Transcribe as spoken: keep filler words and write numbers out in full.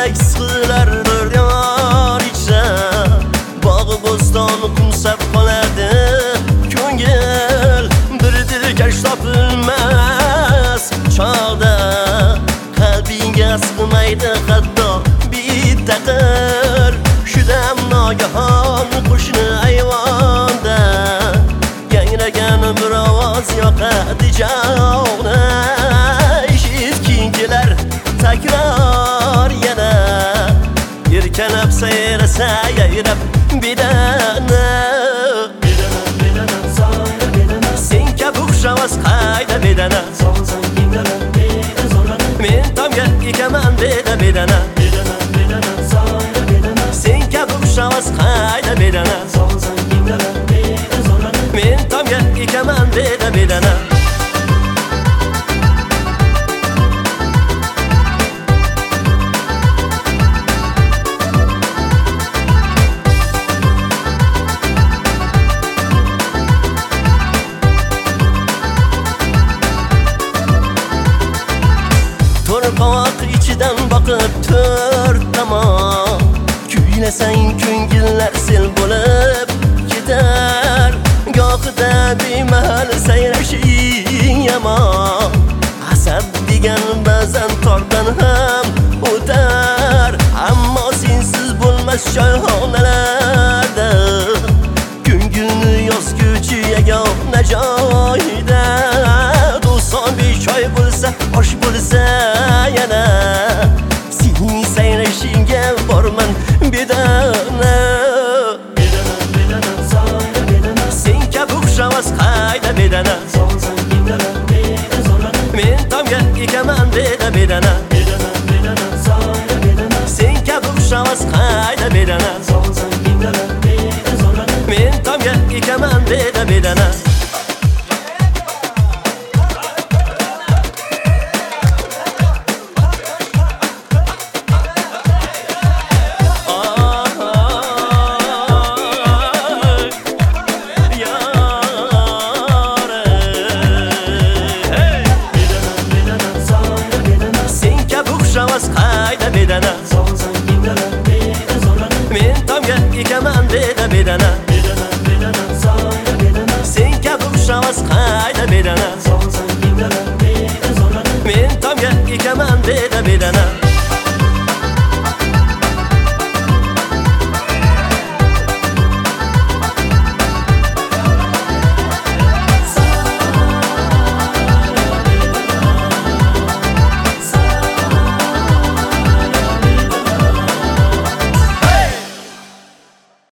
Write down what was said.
Eksılardır yar içre Bağı bostan kumsab qoladi Ko'ngil bir dilkash topilmas Chog'da qalbingga sig'maydi hatto bitta qir Shudam nogahon qo'shni ayvonda Yangragan bir ovoz yoqadi joni Eshitging kelar takror yana Yelkanib sayrasa yayrab bedana Bedana, bedana, soyra bedana Sen kabi o'xshamas qayda bedana Solsang kengara, beda zo'rana Men tomga ekaman beda bedana Bedana, bedana, soyra bedana Sen kabi o'xshamas qayda bedana Solsang kengara, beda zo'rana Men tomga ekaman beda bedana Torpaq ichidan boqib to'rt tomon Kuylasang ko'ngillar sel bo'lib ketar Gohida bemahal sayrashing yomon Asab degan ba'zan tordan ham o'tar Ammo sensiz bo'lmas choyxonalarda Ko'ngilni yozguvchi yagona joyda To'qson besh oy bo'lsa osh bo'lsa yana Sening sayrashingga borman bedana Bedana, bedana, soyra bedana Sen kabi o'xshamas qayda bedana Solsang kengara, beda zo'rana Men tomga ekaman beda bedana Bedana, bedana, soyra bedana Sen kabi o'xshamas qayda bedana Solsang kengara, beda zo'rana Men tomga ekaman beda bedana